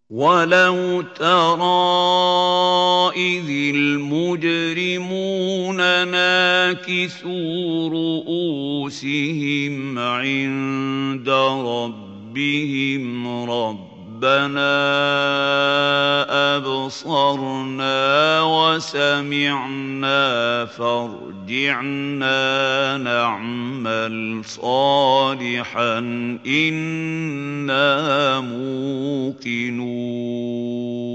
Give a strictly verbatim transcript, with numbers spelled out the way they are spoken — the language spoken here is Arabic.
وَلَوْ تَرَىٰ إِذِ الْمُجْرِمُونَ نَاكِسُو رُءُوسِهِمْ عِندَ رَبِّهِمْ رَبَّنَا أَبْصَرْنَا وَسَمِعْنَا فَارْجِعْنَا نَعْمَلْ صَالِحًا إِنَّا مُوقِنُونَ